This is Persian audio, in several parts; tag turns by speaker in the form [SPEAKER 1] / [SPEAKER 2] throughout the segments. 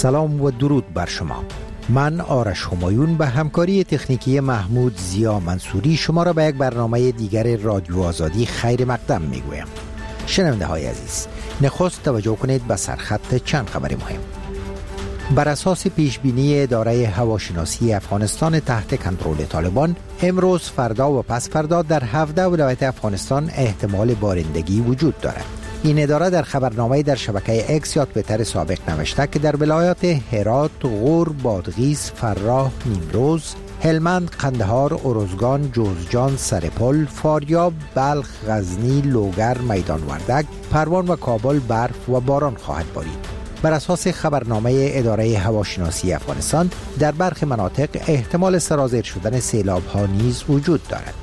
[SPEAKER 1] سلام و درود بر شما. من آرش همایون به همکاری تکنیکی محمود زیا منصوری شما را به یک برنامه دیگر رادیو آزادی خیر مقدم میگویم. شنونده های عزیز، نخست توجه کنید به سرخط چند خبر مهم. بر اساس پیشبینی اداره هواشناسی افغانستان تحت کنترل طالبان، امروز، فردا و پس فردا در 17 ولایت افغانستان احتمال بارندگی وجود دارد. این اداره در خبرنامه در شبکه اکس یا توییتر سابق نوشته که در ولایات هرات، غور، بادغیس، فراه، نیمروز، هلمند، قندهار، ارزگان، جوزجان، سرپل، فاریاب، بلخ، غزنی، لوگر، میدان وردک، پروان و کابل برف و باران خواهد بارید. بر اساس خبرنامه اداره هواشناسی افغانستان، در برخی مناطق احتمال سرازیر شدن سیلاب‌ها نیز وجود دارد.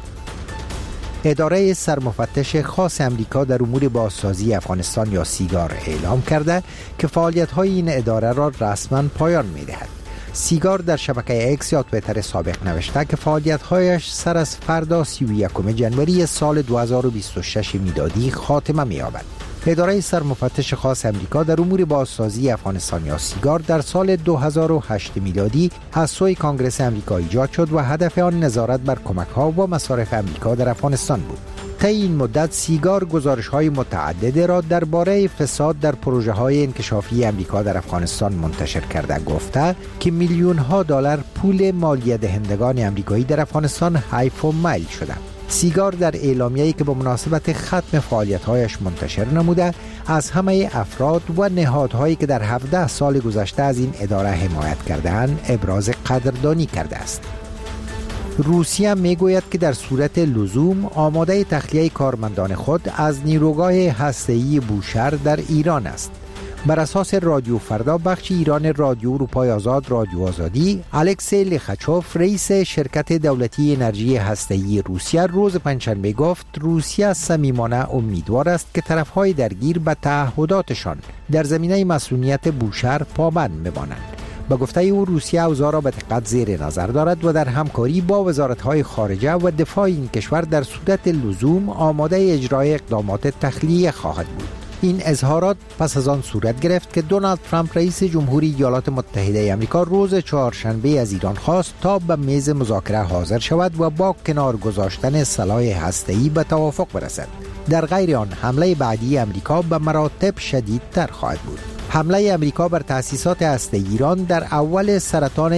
[SPEAKER 1] اداره سرمفتش خاص امریکا در امور بازسازی افغانستان یا سیگار اعلام کرده که فعالیت‌های این اداره را رسما پایان می‌دهد. سیگار در شبکه اکس یا توییتر سابق نوشته که فعالیت‌هایش سر از فردا 31 جنوری سال 2026 میلادی خاتمه می‌یابد. اداره سرمفتش خاص امریکا در امور بازسازی افغانستان یا سیگار در سال 2008 میلادی از سوی کانگرس امریکا ایجاد شد و هدف آن نظارت بر کمک‌ها و مصارف امریکا در افغانستان بود. طی این مدت سیگار گزارش‌های متعدد را درباره فساد در پروژه‌های انکشافی امریکا در افغانستان منتشر کرده گفته که میلیون‌ها دلار پول مالیه دهندگان امریکایی در افغانستان حیف و میل شده. سیگار در اعلامیه‌ای که به مناسبت ختم فعالیت‌هایش منتشر نموده، از همه افراد و نهادهایی که در 17 سال گذشته از این اداره حمایت کرده‌اند ابراز قدردانی کرده است. روسیه میگوید که در صورت لزوم آماده تخلیه کارمندان خود از نیروگاه هسته‌ای بوشهر در ایران است. بر اساس رادیو فردا بخش ایران رادیو اروپای آزاد رادیو آزادی، الکسی لخچوف رئیس شرکت دولتی انرژی هسته‌ای روسیه روز پنجشنبه گفت روسیه صمیمانه امیدوار است که طرف‌های درگیر به تعهداتشان در زمینه مسئولیت بوشهر پابند بمانند. به گفته او روسیه اوضاع را به دقت زیر نظر دارد و در همکاری با وزارت‌های خارجه و دفاع این کشور در صورت لزوم آماده اجرای اقدامات تخلیه خواهد بود. این اظهارات پس از آن صورت گرفت که دونالد ترامپ رئیس جمهوری ایالات متحده آمریکا روز چهارشنبه از ایران خواست تا به میز مذاکره حاضر شود و با کنار گذاشتن سلاح هسته‌ای به توافق برسد. در غیر آن حمله بعدی آمریکا به مراتب شدیدتر خواهد بود. حمله آمریکا بر تأسیسات هسته‌ای ایران در اول سرطان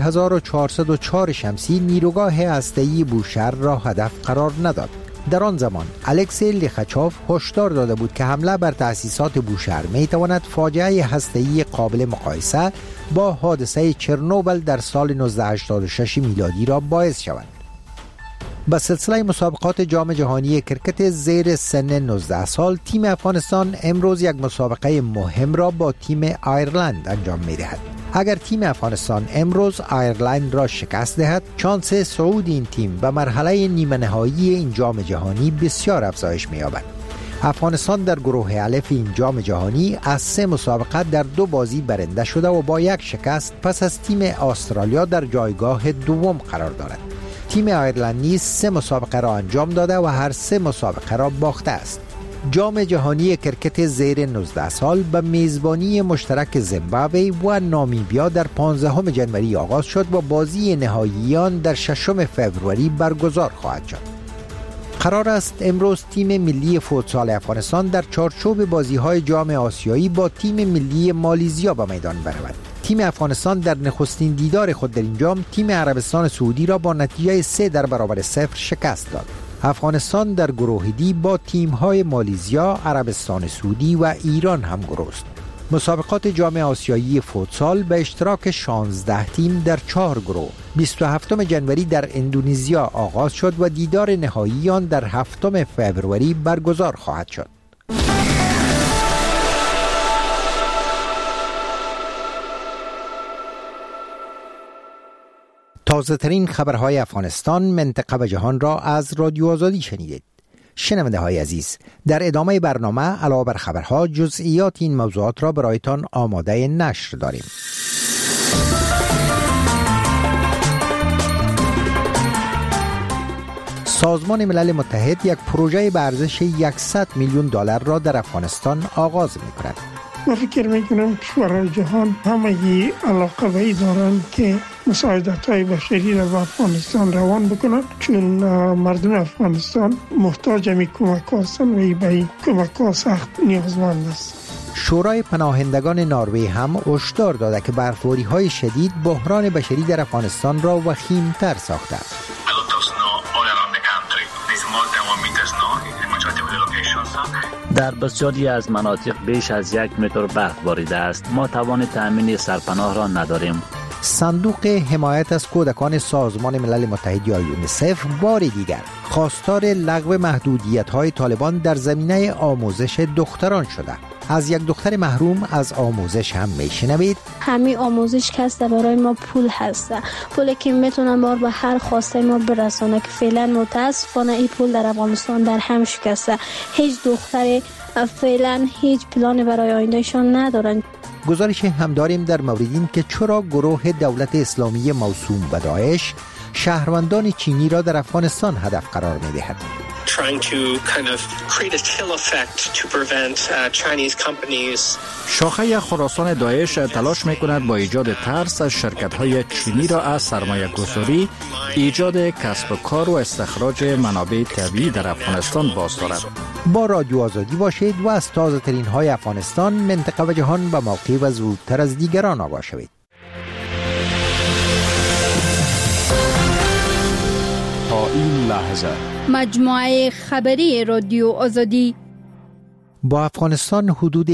[SPEAKER 1] 1404 شمسی نیروگاه هسته‌ای بوشهر را هدف قرار نداد. در آن زمان الکسی لخچوف هشدار داده بود که حمله بر تأسیسات بوشهر می‌تواند فاجعه هسته‌ای قابل مقایسه با حادثه چرنوبل در سال 1986 میلادی را باعث شود. با سلسله مسابقات جام جهانی کرکت زیر سن 19 سال، تیم افغانستان امروز یک مسابقه مهم را با تیم آیرلند انجام می‌دهد. اگر تیم افغانستان امروز آیرلند را شکست دهد، شانس صعود این تیم به مرحله نیمه نهایی این جام جهانی بسیار افزایش می‌یابد. افغانستان در گروه الف این جام جهانی از 3 مسابقه در 2 بازی برنده شده و با یک شکست پس از تیم استرالیا در جایگاه دوم قرار دارد. تیم آیرلند نیز 3 مسابقه را انجام داده و هر 3 مسابقه را باخته است. جام جهانی کرکت زیر 19 سال به میزبانی مشترک زیمبابوه و نامیبیا در 15 جنوری آغاز شد و بازی نهایی آن در 6 فوریه برگزار خواهد شد. قرار است امروز تیم ملی فوتسال افغانستان در چارچوب بازی‌های جام آسیایی با تیم ملی مالیزیا به میدان برود. تیم افغانستان در نخستین دیدار خود در این جام تیم عربستان سعودی را با نتیجه 3-0 شکست داد. افغانستان در گروه دی با تیم‌های مالیزیا، عربستان سعودی و ایران هم گروه است. مسابقات جام آسیایی فوتسال به اشتراک 16 تیم در 4 گروه 27 جنوری در اندونزیا آغاز شد و دیدار نهایی آن در 7 فوریه برگزار خواهد شد. تازه ترین خبرهای افغانستان، منطقه و جهان را از رادیو آزادی شنیدید. شنونده های عزیز، در ادامه برنامه علاوه بر خبرها جزئیات این موضوعات را برایتان آماده نشر داریم. سازمان ملل متحد یک پروژه به ارزش $100 میلیون را در افغانستان آغاز می‌کند.
[SPEAKER 2] من فکر میکنم کشورهای جهان همگی علاقه دارن که مساعدت‌های بشری را به افغانستان روان بکنن، چون مردم افغانستان محتاج می کمک هستند و به این کمک ها سخت نیازمند است.
[SPEAKER 1] شورای پناهندگان نروژ هم هشدار داده که برفاری‌های شدید بحران بشری در افغانستان را وخیم‌تر ساخته است.
[SPEAKER 3] در بسیاری از مناطق بیش از 1 متر برف باریده است. ما توان تأمین سرپناه را نداریم.
[SPEAKER 1] صندوق حمایت از کودکان سازمان ملل متحد یا یونیسف بار دیگر خواستار لغو محدودیت‌های طالبان در زمینه آموزش دختران شده. از یک دختر محروم از آموزش هم میشنوید.
[SPEAKER 4] همین آموزش که هست برای ما پول هست، پولی که میتونن بار به هر خواسته ما برسانه که فعلا متاسفانه این پول در افغانستان در هم شکسته. هیچ دختر فعلا هیچ پلان برای آیندهشان ندارن.
[SPEAKER 1] گزارش هم داریم در مورد این که چرا گروه دولت اسلامی موسوم به داعش شهروندان چینی را در افغانستان هدف قرار می‌دهد.
[SPEAKER 5] شاخه خراسان داعش تلاش می‌کند با ایجاد ترس از شرکت‌های چینی را از سرمایه‌گذاری، ایجاد کسب و کار و استخراج منابع طبیعی در افغانستان باز دارد.
[SPEAKER 1] با رادیو آزادی باشید و از تازه‌ترین های افغانستان، منطقه و جهان به موقع و زودتر از دیگران آگاه شوید.
[SPEAKER 6] تا این لحظه
[SPEAKER 7] مجموعه خبری رادیو آزادی
[SPEAKER 1] با افغانستان حدود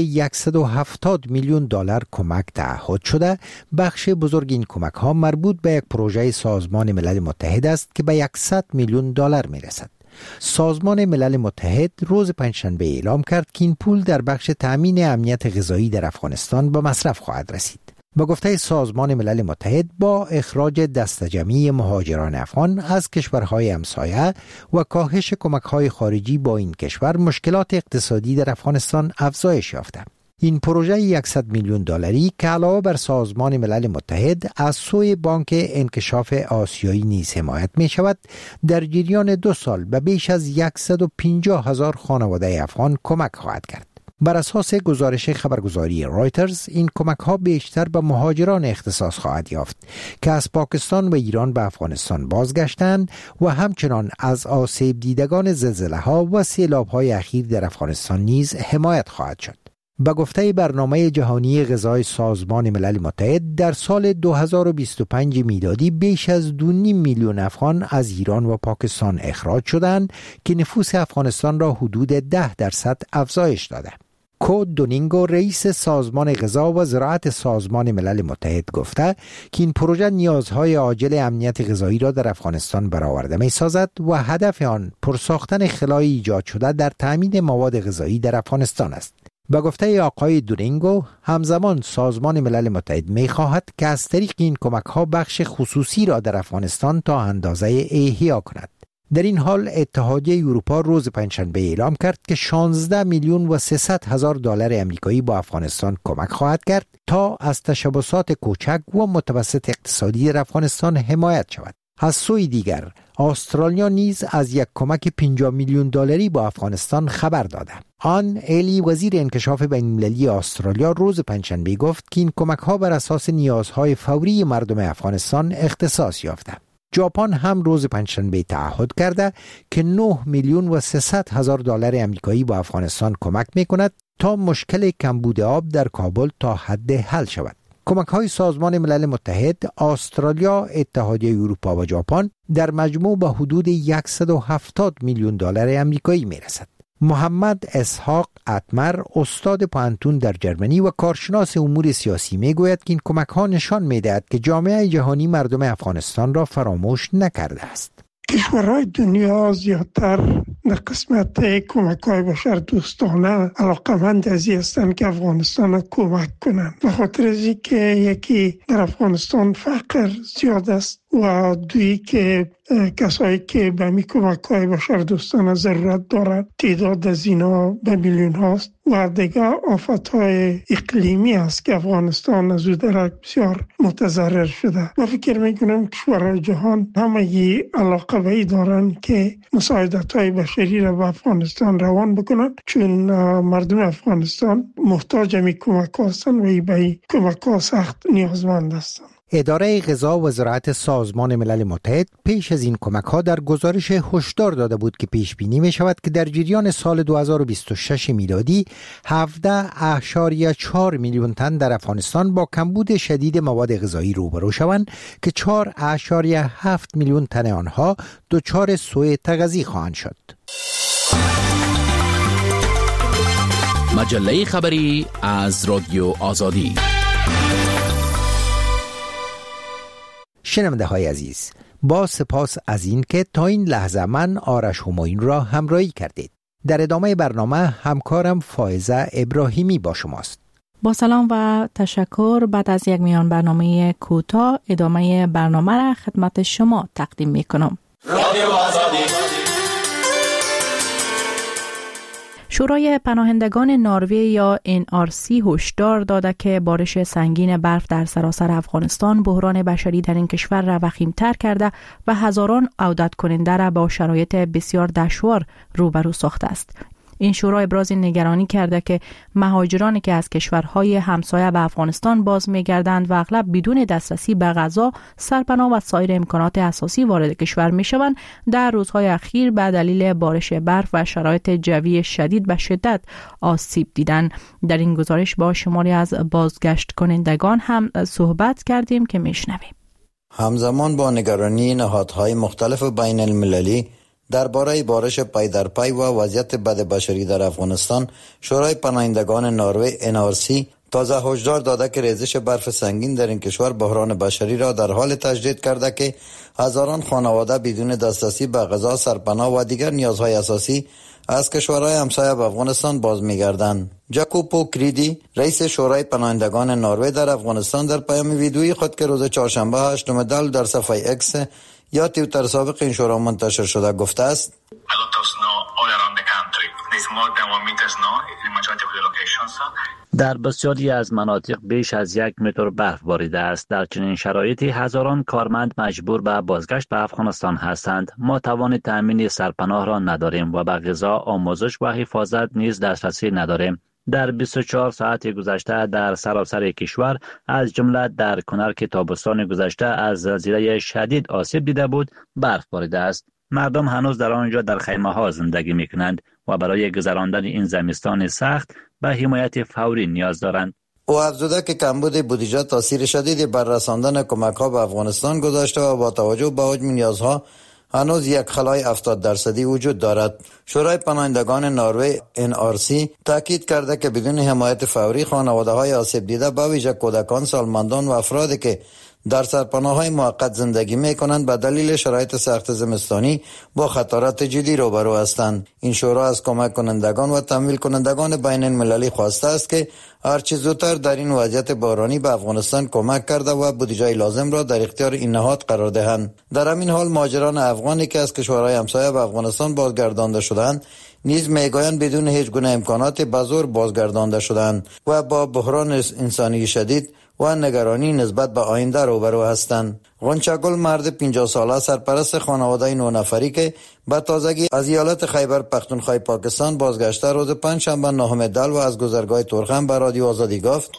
[SPEAKER 1] 170 میلیون دلار کمک تعهد شده. بخش بزرگ این کمک ها مربوط به یک پروژه سازمان ملل متحد است که به 100 میلیون دلار می رسد. سازمان ملل متحد روز پنجشنبه اعلام کرد که این پول در بخش تأمین امنیت غذایی در افغانستان به مصرف خواهد رسید. با گفته سازمان ملل متحد، با اخراج دسته جمعی مهاجران افغان از کشورهای همسایه و کاهش کمک‌های خارجی با این کشور، مشکلات اقتصادی در افغانستان افزایش یافته. این پروژه 100 میلیون دلاری که علاوه بر سازمان ملل متحد از سوی بانک انکشاف آسیایی نیز حمایت می شود، در جریان 2 سال به بیش از 150,000 خانواده افغان کمک خواهد کرد. بر اساس گزارش خبرگزاری رایترز، این کمک ها بیشتر به مهاجران اختصاص خواهد یافت که از پاکستان و ایران به افغانستان بازگشتند و همچنان از آسیب دیدگان زلزله ها و سیلاب های اخیر در افغانستان نیز حمایت خواهد شد. به گفته برنامه جهانی غذای سازمان ملل متحد، در سال 2025 میلادی بیش از 2.5 میلیون افغان از ایران و پاکستان اخراج شدند که نفوس افغانستان را حدود 10% افزایش داده. کو دونینگو، رئیس سازمان غذا و زراعت سازمان ملل متحد، گفته که این پروژه نیازهای عاجل امنیت غذایی را در افغانستان برآورده می‌سازد و هدف آن پرساختن خلای ایجاد شده در تامین مواد غذایی در افغانستان است. به گفته آقای دورینگو، همزمان سازمان ملل متحد می‌خواهد که از طریق این کمک‌ها بخش خصوصی را در افغانستان تا اندازه احیا کند. در این حال اتحادیه اروپا روز پنجشنبه اعلام کرد که 16 میلیون و 300 هزار دلار آمریکایی با افغانستان کمک خواهد کرد تا از تشبثات کوچک و متوسط اقتصادی در افغانستان حمایت شود. از سوی دیگر، استرالیا نیز از یک کمک 50 میلیون دلاری با افغانستان خبر داده. آن الی، وزیر انکشاف بین‌المللی استرالیا، روز پنجشنبه گفت که این کمک‌ها بر اساس نیازهای فوری مردم افغانستان اختصاص یافته. ژاپن هم روز پنجشنبه تعهد کرده که 9 میلیون و 300 هزار دلار آمریکایی با افغانستان کمک می‌کند تا مشکل کمبود آب در کابل تا حد حل شود. کمک‌های سازمان ملل متحد، استرالیا، اتحادیه اروپا و ژاپن در مجموع به حدود 170 میلیون دلار آمریکایی می‌رسد. محمد اسحاق اتمر، استاد پانتون در جرمنی و کارشناس امور سیاسی، میگوید که این کمک‌ها نشان می‌دهد که جامعه جهانی مردم افغانستان را فراموش نکرده است.
[SPEAKER 2] کشورهای دنیا زیادتر در قسمت کمک‌های بشر دوستانه علاقمند از این هستند که افغانستان کمک کنند. به خاطر از اینکه یکی در افغانستان فقر زیاد است و دویی که کسایی که به می کمک‌های بشردوستانه ضرورت دارد تعداد از اینا به میلیون هاست و دیگه آفت‌های اقلیمی است که افغانستان از او درک بسیار متضرر شده. من فکر میکنم کشورهای جهان همه علاقه به ای دارن که مساعدت‌های بشری را به افغانستان روان بکنن، چون مردم افغانستان محتاج می کمک هستند و ای به کمک سخت نیازمند هستند.
[SPEAKER 1] اداره غذا و زراعت سازمان ملل متحد پیش از این کمک‌ها در گزارش هشدار داده بود که پیش بینی می شود که در جریان سال 2026 میلادی 17.4 میلیون تن در افغانستان با کمبود شدید مواد غذایی روبرو شوند که 4.7 میلیون تن آنها دچار سوء تغذیه خواهند شد.
[SPEAKER 8] مجله خبری از رادیو آزادی.
[SPEAKER 1] شنونده های عزیز، با سپاس از این که تا این لحظه من آرش همایون را همراهی کردید. در ادامه برنامه همکارم فائزه ابراهیمی با شماست.
[SPEAKER 9] با سلام و تشکر. بعد از یک میان برنامه کوتاه ادامه برنامه را خدمت شما تقدیم می کنم. رادیو آزادی. شورای پناهندگان نروژ یا NRC هشدار داده که بارش سنگین برف در سراسر افغانستان بحران بشری در این کشور را وخیم‌تر کرده و هزاران عودت کننده را با شرایط بسیار دشوار روبرو ساخته است. این شورا ابراز نگرانی کرده که مهاجرانی که از کشورهای همسایه به افغانستان باز می‌گردند و اغلب بدون دسترسی به غذا، سرپناه و سایر امکانات اساسی وارد کشور می‌شوند، در روزهای اخیر به دلیل بارش برف و شرایط جوی شدید به شدت آسیب دیدند. در این گزارش با شماری از بازگشت کنندگان هم صحبت کردیم که میشنویم.
[SPEAKER 10] همزمان با نگرانی نهادهای مختلف بین المللی درباره بارش پای در پای و وضعیت بد بشری در افغانستان، شورای پناهندگان نروژ NRC تازه هشدار داده که ریزش برف سنگین در این کشور بحران بشری را در حال تجدید کرده که هزاران خانواده بدون دسترسی به غذا، سرپناه و دیگر نیازهای اساسی از کشورهای همسایه به افغانستان باز می‌گردند. جاکوپو کریدی، رئیس شورای پناهندگان نروژ در افغانستان، در پیام ویدیویی خود که روز چهارشنبه 8 مدل در صفحه اکس یا توییتر سابق این شورا منتشر شده گفته است:
[SPEAKER 3] در بسیاری از مناطق بیش از 1 متر برف باریده است. در چنین شرایطی هزاران کارمند مجبور به بازگشت به افغانستان هستند. ما توان تامین سرپناه را نداریم و به غذا، آموزش و حفاظت نیز دسترسی نداریم. در 24 ساعت گذشته در سراسر کشور از جمله در کنر که تابستان گذشته از زلزله شدید آسیب دیده بود، برف باریده است. مردم هنوز در آنجا در خیمه ها زندگی می کنند و برای گذراندن این زمستان سخت به حمایت فوری نیاز دارند.
[SPEAKER 10] او افزوده که کمبود بودجه تاثیر شدیدی بر رساندن کمک ها به افغانستان گذاشته و با توجه به حجم نیازها هنوز یک خلای 70% وجود دارد. شورای پناهندگان نروژ NRC تاکید کرده که بدون حمایت فوری خانواده‌های آسیب دیده به ویژه کودکان، سالمندان و افرادی که در سرپناه‌های موقت زندگی می‌کنند به دلیل شرایط سخت زمستانی با خطرات جدی روبرو هستند. این شورا از کمک کنندگان و تمویل کنندگان بین المللی خواسته است که هرچه زودتر در این وضعیت بحرانی به افغانستان کمک کرده و بودجه لازم را در اختیار این نهاد قرار دهند. در همین حال مهاجران افغانی که از کشورهای همسایه به افغانستان بازگردانده شدند نیز میگویند بدون هیچ گونه امکانات به زور بازگردانده شدند و با بحران انسانی شدید و نگرانی نسبت به آینده روبرو هستند. غنچه‌گل، مرد 50 ساله سرپرست خانواده 9 نفری که به تازگی از ایالت خیبر پختونخوا پاکستان بازگشته، روز پنجشنبه 9 دل و از گذرگاه تورخم به رادیو آزادی گفت: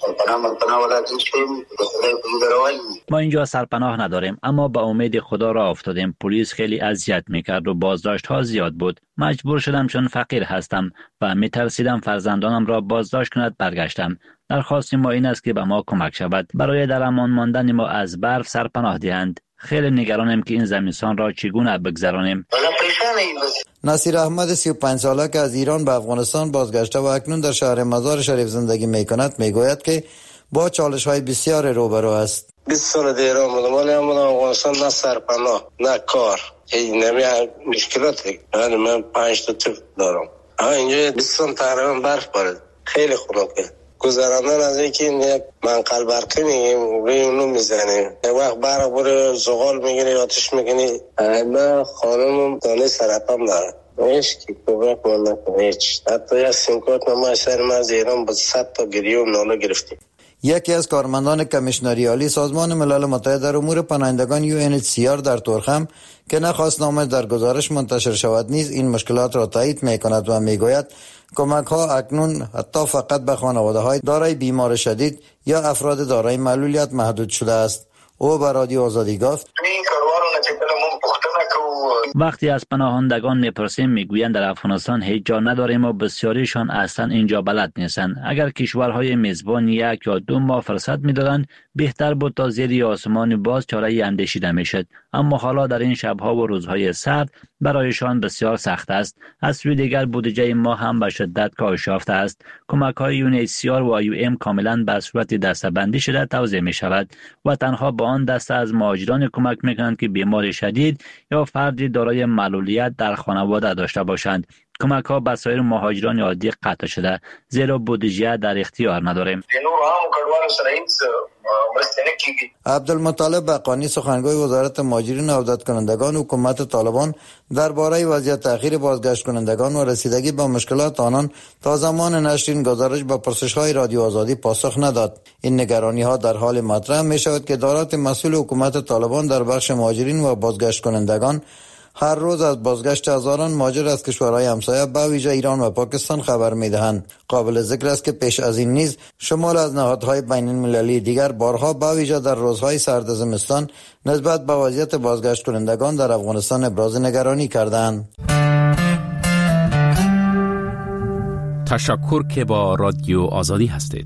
[SPEAKER 3] ما اینجا سرپناه نداریم، اما به امید خدا راه افتادیم. پلیس خیلی اذیت میکرد و بازداشت ها زیاد بود. مجبور شدم چون فقیر هستم و میترسیدم فرزندانم را بازداشت کند برگشتم. درخواست ما این است که به ما کمک شود برای در امان ماندن ما از برف سرپناه دهند. خیلی نگرانم که این زمستان را چگونه بگذرانیم.
[SPEAKER 10] نصیر احمد 35 ساله که از ایران به افغانستان بازگشته و اکنون در شهر مزار شریف زندگی میکند میگوید که با چالش‌های بسیار روبرو است.
[SPEAKER 11] 20 سال در ایران بودم ولی افغانستان نه سرپناه نه کار، این مشکلاتی. من 5 تا طفل دارم. اینجا 20 سال تقریبا برف بارید، خیلی خنکه. گذراندن از اینکه یک منقل برقی میگیم روی اونو میزنیم، یک وقت برق بره زغال میگیره آتش میگیره. من خانم دانه سرطان داره، هیچ کی کمک من نکنه، هیچ. حتی یک سیمکارت ما سر من از ایران با 100 تا گریه و ناله گرفتیم.
[SPEAKER 10] یکی از کارمندان کمیشنری عالی سازمان ملل متحد در امور پناهندگان UNHCR در تورخم که نخواست نامش در گزارش منتشر شود نیز این مشکلات را تایید می‌کند و می‌گوید کمک ها اکنون حتی فقط به خانواده های دارای بیمار شدید یا افراد دارای معلولیت محدود شده است. او به رادیو آزادی گفت
[SPEAKER 3] وقتی از پناهندگان میپرسیم میگویند در افغانستان هیچ جا نداریم و بسیاریشان اصلا اینجا بلد نیستند. اگر کشورهای میزبان 1 یا 2 ماه فرصت میدادند بهتر بود تا زیر آسمان باز چاره اندیشیده میشد، اما حالا در این شبها و روزهای سرد برایشان بسیار سخت است. از سوی دیگر بودجه ما هم به شدت کاهش یافته است. کمک های UNHCR و IOM کاملا به صورت دسته‌بندی شده توزیع می شود و تنها به آن دسته از مهاجران کمک میکنند که بیمار شدید یا فردی دارای معلولیت در خانواده داشته باشند. کمک ها به سایر مهاجران عادی قطع شده زیرا بودجه در اختیار نداریم.
[SPEAKER 10] عبدالمطلب بقانی سخنگوی وزارت مهاجرین و عودت کنندگان حکومت طالبان درباره وضعیت تأخیر بازگشت کنندگان و رسیدگی به مشکلات آنان تا زمان نشر این گزارش به پرسش‌های رادیو آزادی پاسخ نداد. این نگرانی‌ها در حال مطرح می‌شود که ادارات مسئول حکومت طالبان در بخش مهاجرین و بازگشت کنندگان هر روز از بازگشت هزاران مهاجر از کشورهای همسایه به ویژه ایران و پاکستان خبر می‌دهند. قابل ذکر است که پیش از این نیز شمال از نهادهای بین‌المللی دیگر بارها به ویژه در روزهای سرد زمستان نسبت به وضعیت بازگشت کنندگان در افغانستان ابراز نگرانی کردند.
[SPEAKER 8] تشکر که با رادیو آزادی هستید.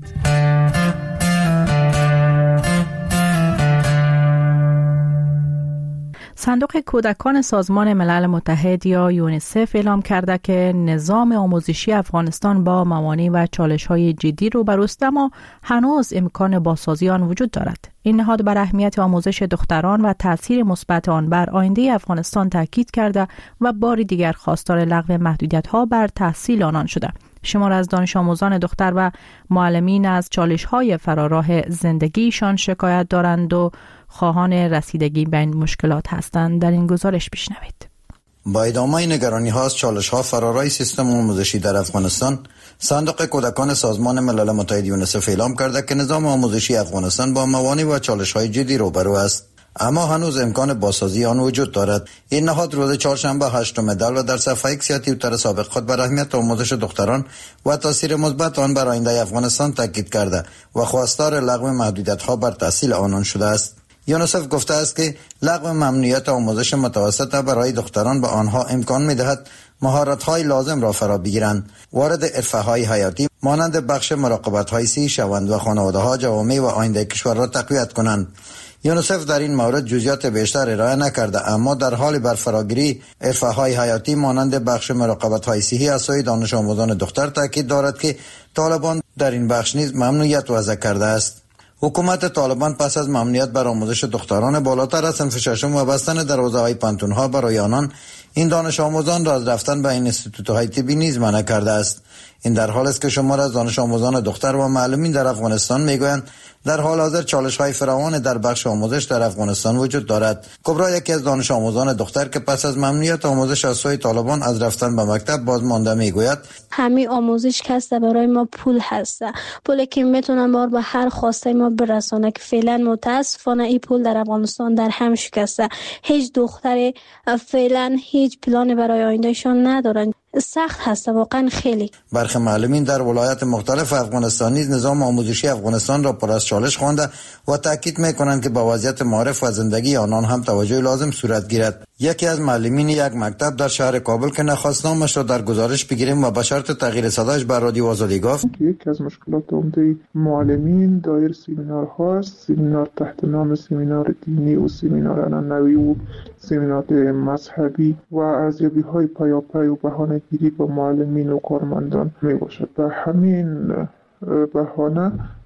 [SPEAKER 9] صندوق کودکان سازمان ملل متحد یا یونیسف اعلام کرده که نظام آموزشی افغانستان با موانع و چالش‌های جدی روبروست، اما هنوز امکان بازسازی آن وجود دارد. این نهاد بر اهمیت آموزش دختران و تاثیر مثبت آن بر آینده افغانستان تاکید کرده و بار دیگر خواستار لغو محدودیت‌ها بر تحصیل آنان شده. شمار از دانش آموزان دختر و معلمین از چالش‌های فراراه زندگیشان شکایت دارند و خواهان رسیدگی به این مشکلات هستند. در این گزارش بشنوید.
[SPEAKER 10] با ادامه نگرانی‌ها از چالش‌ها فرارای سیستم آموزشی در افغانستان، صندوق کودکان سازمان ملل متحد یونیسف اعلام کرده که نظام آموزشی افغانستان با موانع و چالش‌های جدی روبرو است، اما هنوز امکان بازسازی آن وجود دارد. این نهاد روز چهارشنبه 8 مدل و در صفحه ایکس یا توییتر سابق خود بر اهمیت آموزش دختران و تاثیر مثبت آن بر آینده افغانستان تاکید کرده و خواستار لغو محدودیت‌ها بر تحصیل آنان شده است. یونیسف گفته است که لغو ممنوعیت آموزش متوسط برای دختران به آنها امکان می‌دهد مهارت‌های لازم را فرا بگیرند، وارد حرفه‌های حیاتی مانند بخش مراقبت‌های صحی شوند و خانواده‌ها جوامع و آینده کشور را تقویت کنند. یونیسف در این مورد جزئیات بیشتر ارائه نکرده، اما در حال برفراگیری حرفه‌های حیاتی مانند بخش مراقبت‌های صحی از سوی دانش آموزان دختر تاکید دارد که طالبان در این بخش نیز ممنوعیت وضع کرده است. حکومت طالبان پس از ممنوعیت بر آموزش دختران بالاتر از صنف ششم و بستن دروازه‌های پانتون‌ها برای آنان، این دانش آموزان را از رفتن به این اینستیتوت‌های طبی نیز منع کرده است. این در حال است که شمار از دانش آموزان دختر و معلمین در افغانستان میگویند در حال حاضر چالش‌های فراوان در بخش آموزش در افغانستان وجود دارد. کبرا یکی از دانش آموزان دختر که پس از ممنوعیت آموزش از سوی طالبان از رفتن به مکتب بازمانده میگوید
[SPEAKER 4] همین آموزش کسته برای ما پول هسته، پولی که میتونن بار به هر خواسته ما برسانه که فعلا متاسفانه این پول در افغانستان در هم شکسته. هیچ دختری فعلا هیچ پلان برای آیندهشان ندارن. سخت هست واقعا خیلی.
[SPEAKER 10] برخی معلمین در ولایات مختلف افغانستان نیز نظام آموزشی افغانستان را پر از چالش خوانده و تاکید میکنند که با وضعیت معارف و زندگی آنان هم توجه لازم صورت گیرد. یکی از معلمین یک مکتب در شهر کابل که نخواست نامش را در گزارش بگیریم و به شرط تغییر صدایش بر رادیو آزادی گفت
[SPEAKER 12] یکی از مشکلات عمده معلمین دایر سمینارها است، سمینار تحت نام سمینار دینی و سمینار عنعنوی و سمینار مذهبی و ارزیابی‌های پیاپی و بهانه‌گیری با معلمین و کارمندان میباشد. به همین بهانه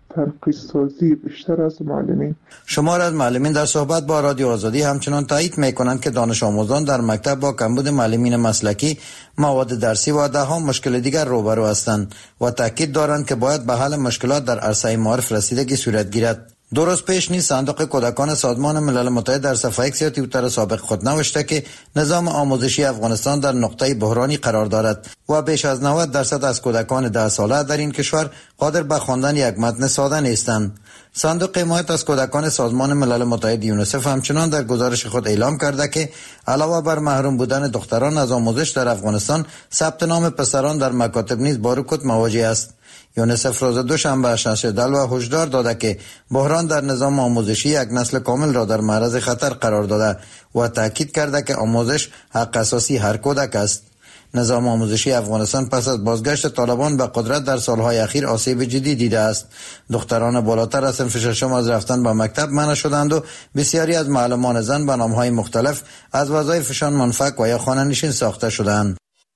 [SPEAKER 12] تنقیص سازی بیشتر از معلمین.
[SPEAKER 10] شمار از معلمین در صحبت با رادیو آزادی همچنان تایید میکنند که دانش آموزان در مکتب با کمبود معلمین مسلکی، مواد درسی و ده‌ها مشکل دیگر روبرو هستند و تاکید دارند که باید به حل مشکلات در عرصه معارف رسیدگی صورت گیرد. دو روز پیش نیز صندوق کودکان سازمان ملل متحد در صفحه ایکس یا توییتر سابق خود نوشته که نظام آموزشی افغانستان در نقطه بحرانی قرار دارد و بیش از 90% از کودکان 10 ساله در این کشور قادر به خواندن یک متن ساده نیستند. صندوق حمایت از کودکان سازمان ملل متحد یونیسف همچنان در گزارش خود اعلام کرده که علاوه بر محروم بودن دختران از آموزش در افغانستان، ثبت نام پسران در مکاتب نیز با رکود مواجه است. یونیسف روز دوشنبه شدل و هشدار داده که بحران در نظام آموزشی یک نسل کامل را در معرض خطر قرار داده و تاکید کرده که آموزش حق اساسی هر کودک است. نظام آموزشی افغانستان پس از بازگشت طالبان به قدرت در سالهای اخیر آسیب جدی دیده است. دختران بالاتر از صنف ششم از رفتن به مکتب منع شدند و بسیاری از معلمان زن به نامهای مختلف از وظایفشان منفک و یا خانه‌نشین ساخته شدند.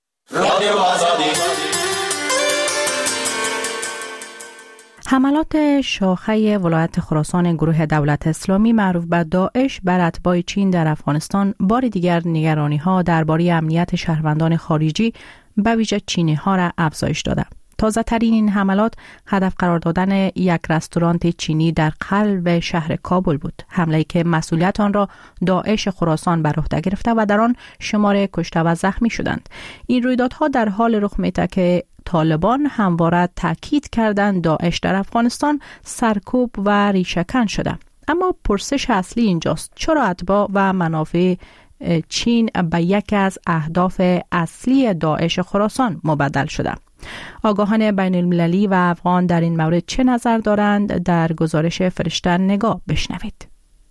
[SPEAKER 9] حملات شاخه ولایت خراسان گروه دولت اسلامی معروف به داعش بر اتباع چین در افغانستان بار دیگر نگرانی‌ها درباره امنیت شهروندان خارجی به ویژه چینی‌ها را افزایش داده. تازه ترین این حملات هدف قرار دادن یک رستوران چینی در قلب شهر کابل بود. حمله‌ای که مسئولیت آن را داعش خراسان بر عهده گرفته و در آن شمار کشته و زخمی شدند. این رویدادها در حال رخ می‌دهد که طالبان همواره تاکید کردند داعش در افغانستان سرکوب و ریشه‌کن شده. اما پرسش اصلی اینجاست: چرا اتباع و منافع چین به یکی از اهداف اصلی داعش خراسان مبدل شده؟ آگاهان بین المللی و افغان در این مورد چه نظر دارند؟ در گزارش فرشته نگاه بشنوید.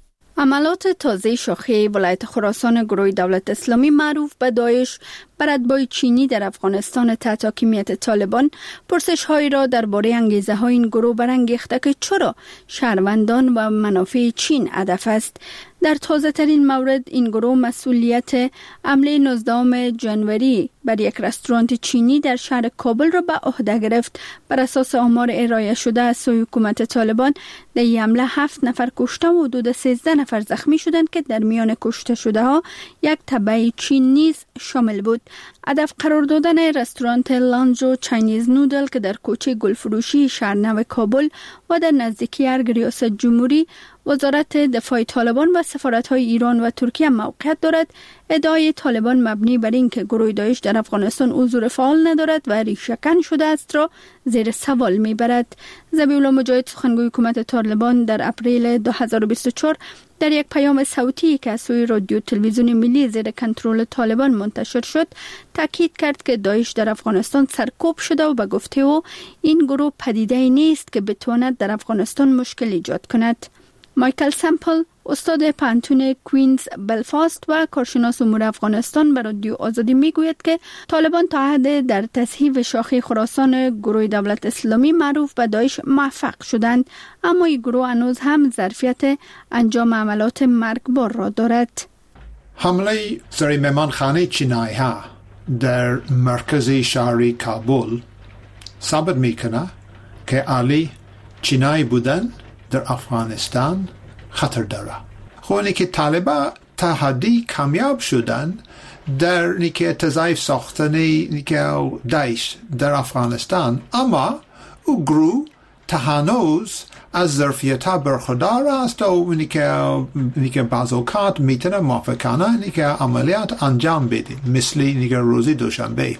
[SPEAKER 7] عملات تازه شاخه ولایت خراسان گروه دولت اسلامی معروف به داعش بر اتباع چینی در افغانستان تحت حاکمیت طالبان پرسش‌هایی را درباره انگیزه‌های این گروه برانگیخته که چرا شهروندان و منافع چین هدف است. در تازه ترین مورد این گروه مسئولیت حمله 19 جنوری بر یک رستوران چینی در شهر کابل را به عهده گرفت. بر اساس آمار ارائه شده از سوی حکومت طالبان در این حمله 7 نفر کشته و حدود 13 نفر زخمی شدند که در میان کشته شده ها یک تبع چین نیز شامل بود. هدف قرار دادن رستوران لانج و چاینیز نودل که در کوچه گلفروشی شهر نو کابل و در نزدیکی ارگ ریاست جمهوری وزارت دفاع طالبان و سفارت‌های ایران و ترکیه موقعیت دارد، ادعای طالبان مبنی بر اینکه گروه داعش در افغانستان حضور فعال ندارد و ریشه‌کن شده است را زیر سوال میبرد. ذبیح الله مجاهد سخنگوی حکومت طالبان در اپریل 2024 در یک پیام صوتی که از سوی رادیو تلویزیون ملی زیر کنترل طالبان منتشر شد تاکید کرد که داعش در افغانستان سرکوب شده و به گفته او این گروه پدیده‌ای نیست که بتواند در افغانستان مشکل ایجاد کند. مایکل سمپل استاد پانتون کوینز بلفاست و کارشناس امور افغانستان به رادیو آزادی میگوید که طالبان تا حد در تصحیح شاخه خراسان گروه دولت اسلامی معروف به داعش موفق شدند، اما این گروه هنوز هم ظرفیت انجام عملات مرگبار را دارد.
[SPEAKER 13] حمله سر مهمانخانه چینایی ها در مرکز شهری کابل ثابت میکنه که علی چینایی بودن در افغانستان خطر داره. خونی که طالبان تا حدی کامیاب شدن در نیکه تضعیف ساختن نیکه داعش در افغانستان، اما او گروه تا هنوز از ظرفیت برخوردار است و نیکه بعض اوقات میتونه موافقانه نیکه عملیات انجام بده، مثل نیکه روزی دوشنبه.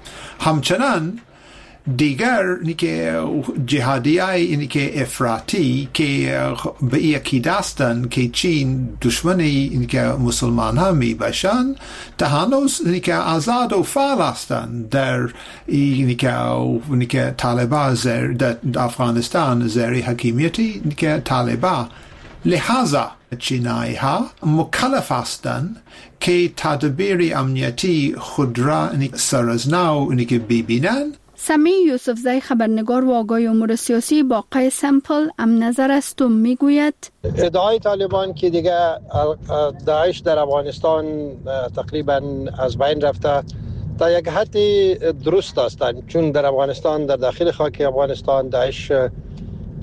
[SPEAKER 13] همچنان دیگر نیکه جهادیای نیکه افراطی که به یکی دستن که چین دشمنی نیکه مسلمان ها می باشن تا هنوز نیکه آزاد و فعال هستند در نیکه طالبان در افغانستان زیر حکمیتی نیکه طالبان. لحاظا چینایی ها مکلف هستند که تدبیر امنیتی خود را سر از نو نیکه ببینن.
[SPEAKER 7] سمی یوسفزای خبرنگار و آگاه امور سیاسی با آقای سمپل هم نظر است و میگوید
[SPEAKER 14] ادعای طالبان که دیگه داعش در افغانستان تقریبا از بین رفته تا یک حدی درست هستند، چون در افغانستان در داخل خاک افغانستان داعش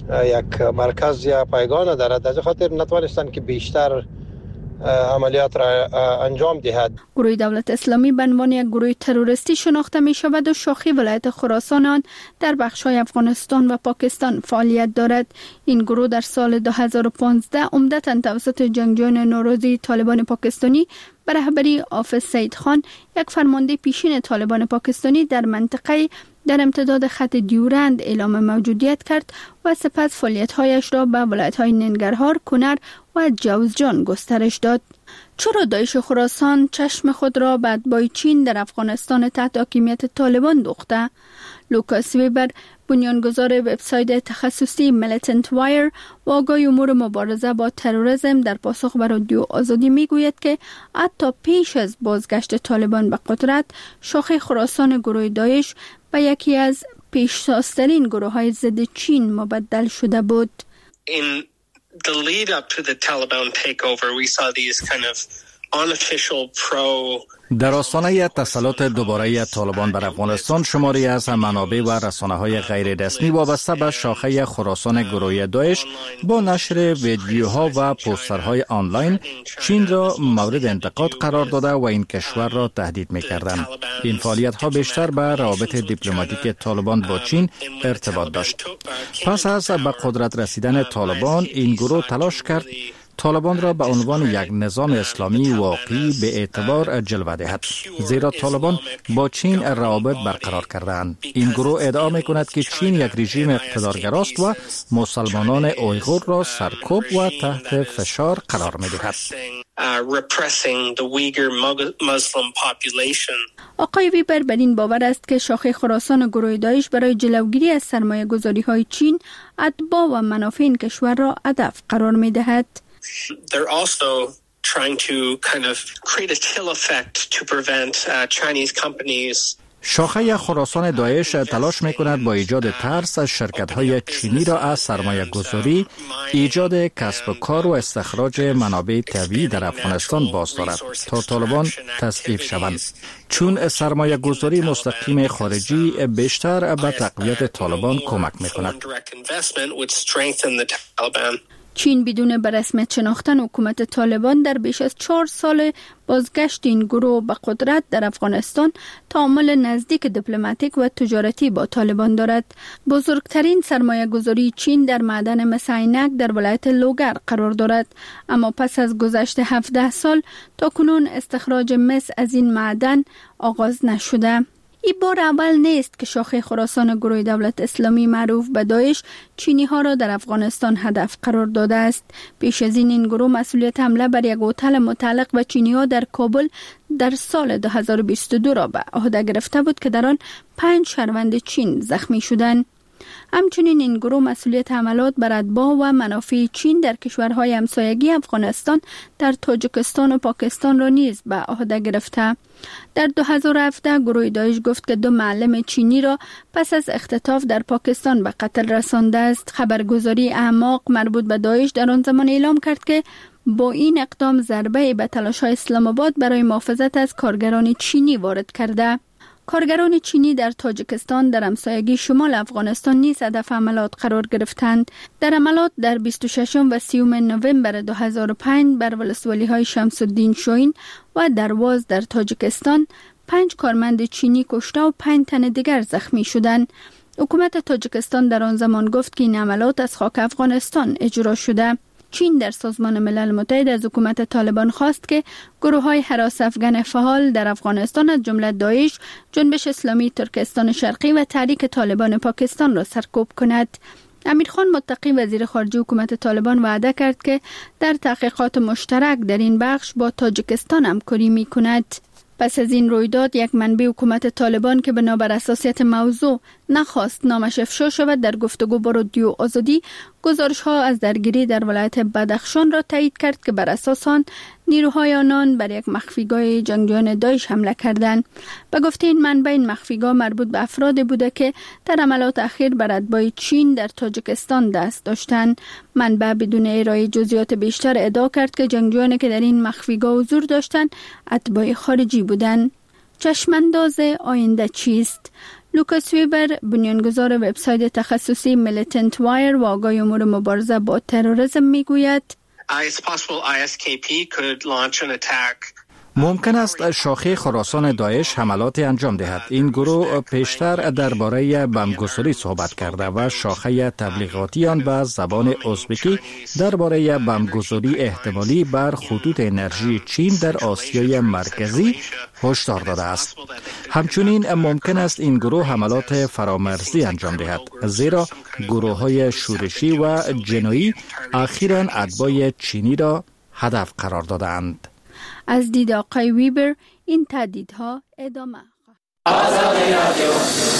[SPEAKER 14] یک مرکز یا پایگان دارد، از خاطر نتوانستند که بیشتر عملیات را انجام دهد.
[SPEAKER 7] گروه دولت اسلامی به عنوان یک گروه تروریستی شناخته می شود و شاخه ولایت خراسان آن در بخش‌های افغانستان و پاکستان فعالیت دارد. این گروه در سال 2015 عمدتاً توسط جنگجویان نوروزی طالبان پاکستانی به رهبری حافظ سید خان، یک فرمانده پیشین طالبان پاکستانی در منطقه در امتداد خط دیورند اعلام موجودیت کرد و سپس فعالیت‌هایش را به ولایت‌های ننگرهار، کنر و جوزجان گسترش داد. چرا داعش خراسان چشم خود را به اتباع چین در افغانستان تحت حاکمیت طالبان دوخته؟ لوکاس ویبر، بنیانگذار وبسایت تخصصی میلیتنت وایر و آگاه امور مبارزه با تروریسم، در پاسخ به رادیو آزادی میگوید که حتی پیش از بازگشت طالبان به قدرت، شاخه خراسان گروه داعش به یکی از پیشتازترین گروه‌های ضد چین مبدل شده بود.
[SPEAKER 15] In the lead up to the Taliban takeover, we saw these kind of unofficial pro
[SPEAKER 5] در آستانه تسلط دوباره طالبان بر افغانستان، شماری از منابع و رسانه‌های غیر رسمی وابسته به شاخه خراسان گروه داعش با نشر ویدیوها و پوسترهای آنلاین چین را مورد انتقاد قرار داده و این کشور را تهدید می‌کردند. این فعالیت‌ها بیشتر به روابط دیپلماتیک طالبان با چین ارتباط داشت. پس از به قدرت رسیدن طالبان، این گروه تلاش کرد طالبان را به عنوان یک نظام اسلامی واقعی به اعتبار جلوه دهد، زیرا طالبان با چین روابط برقرار کردند. این گروه ادعا می‌کند که چین یک رژیم اقتدارگراست و مسلمانان اویغور را سرکوب و تحت فشار قرار می‌دهد.
[SPEAKER 7] آقای ویبر بر این باور است که شاخه خراسان گروه داعش برای جلوگیری از سرمایه‌گذاری‌های چین اتباع و منافع این کشور را هدف قرار می‌دهد.
[SPEAKER 15] They're also trying to kind of create a chill effect to prevent Chinese companies.
[SPEAKER 5] شاخه خراسان داعش تلاش می‌کند با ایجاد ترس از شرکت‌های چینی را از سرمایه‌گذاری، ایجاد کسب و کار و استخراج منابع طبیعی در افغانستان باز دارد تا طالبان تضعیف شوند، چون سرمایه‌گذاری مستقیم خارجی بیشتر به تقویت طالبان کمک می‌کند.
[SPEAKER 7] چین بدون به رسمیت شناختن حکومت طالبان در بیش از 4 سال بازگشت این گروه به قدرت در افغانستان تعامل نزدیک دیپلماتیک و تجارتی با طالبان دارد. بزرگترین سرمایه گذاری چین در معدن مس عینک در ولایت لوگر قرار دارد، اما پس از گذشت 17 سال تا کنون استخراج مس از این معدن آغاز نشده. این بار اول نیست که شاخه خراسان گروه دولت اسلامی معروف به داعش چینی ها را در افغانستان هدف قرار داده است. پیش از این گروه مسئولیت حمله بر یک هتل متعلق به چینی ها در کابل در سال 2022 را به عهده گرفته بود که در آن 5 شهروند چین زخمی شدند. همچنین این گروه مسئولیت حملات بر اتباع و منافع چین در کشورهای همسایگی افغانستان در تاجیکستان و پاکستان را نیز به عهده گرفته. در 2017 گروه داعش گفت که 2 معلم چینی را پس از اختطاف در پاکستان به قتل رسانده است. خبرگزاری اعماق مربوط به داعش در آن زمان اعلام کرد که با این اقدام ضربه به تلاش‌های اسلام آباد برای محافظت از کارگران چینی وارد کرده. کارگران چینی در تاجیکستان در همسایگی شمال افغانستان نیز هدف عملات قرار گرفتند. در عملات در 26 و 30 نوامبر 2005 بر ولسوالی‌های شمس الدین شوین و درواز در تاجیکستان 5 کارمند چینی کشته و 5 تن دیگر زخمی شدند. حکومت تاجیکستان در آن زمان گفت که این عملات از خاک افغانستان اجرا شده. چین در سازمان ملل متحد از حکومت طالبان خواست که گروه‌های هراس افغان فعال در افغانستان از جمله داعش، جنبش اسلامی ترکستان شرقی و تحریک طالبان پاکستان را سرکوب کند. امیرخان متقی وزیر خارجه حکومت طالبان وعده کرد که در تحقیقات مشترک در این بخش با تاجیکستان همکاری می‌کند. پس از این رویداد یک منبع حکومت طالبان که بنابر حساسیت موضوع نخواست نامش افشا شود در گفتگو با رادیو آزادی گزارش‌ها از درگیری در ولایت بدخشان را تایید کرد که بر اساس آن نیروهای آنان بر یک مخفیگاه جنگجویان داعش حمله کردند. به گفته این منبع این مخفیگاه مربوط به افرادی بوده که در حملات اخیر بر اتباع چین در تاجیکستان دست داشتند. منبع بدون ارائه جزئیات بیشتر ادعا کرد که جنگجویانی که در این مخفیگاه حضور داشتند اتباع خارجی بودند. چشمانداز آینده چیست؟ لوکاس ویبر، بنیانگذار وبسایت تخصصی میلیتنت وایر و آگاه امور مبارزه با تروریسم میگوید
[SPEAKER 5] ممکن است شاخه خراسان داعش حملاتی انجام دهد. این گروه پیشتر درباره بمبگساری صحبت کرده و شاخه تبلیغاتی آن به زبان ازبکی درباره بمبگساری احتمالی بر خطوط انرژی چین در آسیای مرکزی هشدار داده است. همچنین ممکن است این گروه حملات فرامرزی انجام دهد، زیرا گروه‌های شورشی و جنایی اخیراً اتباع چینی را هدف قرار دادند.
[SPEAKER 7] از دید آقای ویبر این تهدیدها ادامه